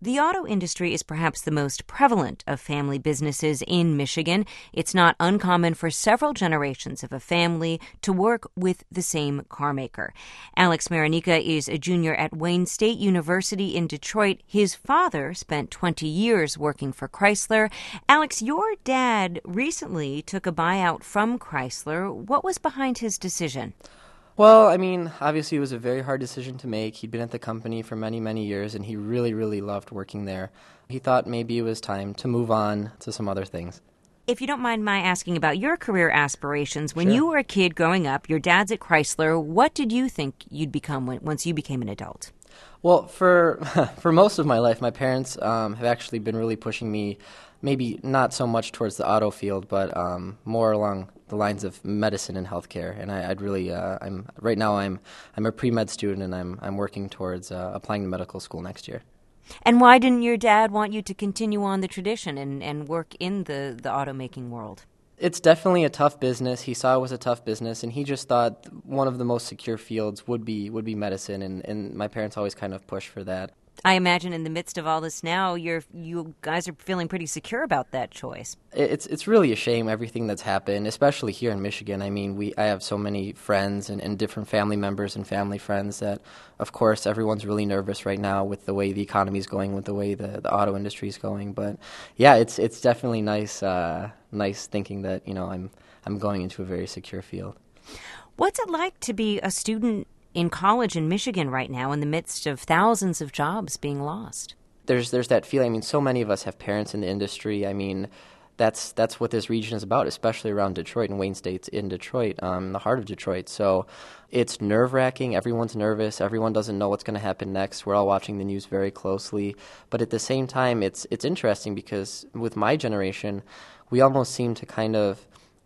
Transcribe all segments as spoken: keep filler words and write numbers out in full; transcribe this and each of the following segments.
The auto industry is perhaps the most prevalent of family businesses in Michigan. It's not uncommon for several generations of a family to work with the same carmaker. Alex Marinica is a junior at Wayne State University in Detroit. His father spent twenty years working for Chrysler. Alex, your dad recently took a buyout from Chrysler. What was behind his decision? Well, I mean, obviously it was a very hard decision to make. He'd been at the company for many, many years, and he really, really loved working there. He thought maybe it was time to move on to some other things. If you don't mind my asking about your career aspirations, when Sure. you were a kid growing up, your dad's at Chrysler, what did you think you'd become when, once you became an adult? Well, for for most of my life, my parents um, have actually been really pushing me, maybe not so much towards the auto field, but um, more along the lines of medicine and healthcare. And I, I'd really, uh, I'm right now, I'm I'm a pre-med student, and I'm I'm working towards uh, applying to medical school next year. And why didn't your dad want you to continue on the tradition and, and work in the, the automaking world? It's definitely a tough business. He saw it was a tough business, and he just thought one of the most secure fields would be would be medicine, and, and my parents always kind of pushed for that. I imagine in the midst of all this now, you're you guys are feeling pretty secure about that choice. It's it's really a shame, everything that's happened, especially here in Michigan. I mean, we I have so many friends and, and different family members and family friends that, of course, everyone's really nervous right now with the way the economy is going, with the way the, the auto industry is going. But yeah, it's it's definitely nice uh, nice thinking that, you know, I'm I'm going into a very secure field. What's it like to be a student in college in Michigan right now in the midst of thousands of jobs being lost? There's there's that feeling. I mean, so many of us have parents in the industry. I mean, that's that's what this region is about, especially around Detroit and Wayne State's in Detroit, um, the heart of Detroit. So it's nerve-wracking. Everyone's nervous. Everyone doesn't know what's going to happen next. We're all watching the news very closely. But at the same time, it's it's interesting because with my generation, we almost seem to kind of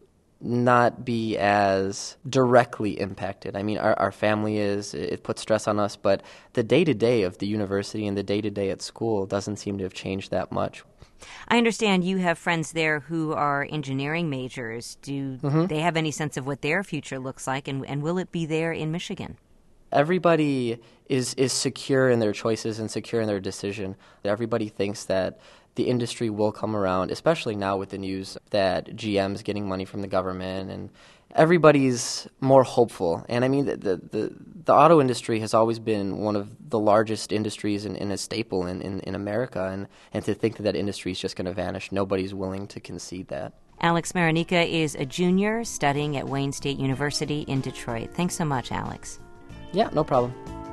not be as directly impacted. I mean, our, our family is, it puts stress on us, but the day-to-day of the university and the day-to-day at school doesn't seem to have changed that much. I understand you have friends there who are engineering majors. Do Mm-hmm. they have any sense of what their future looks like, and, and will it be there in Michigan? Everybody is, is secure in their choices and secure in their decision. Everybody thinks that the industry will come around, especially now with the news that G M's getting money from the government, and everybody's more hopeful. And I mean, the the, the, the auto industry has always been one of the largest industries and, and a staple in, in, in America, and, and to think that that industry is just going to vanish, nobody's willing to concede that. Alex Marinica is a junior studying at Wayne State University in Detroit. Thanks so much, Alex. Yeah, no problem.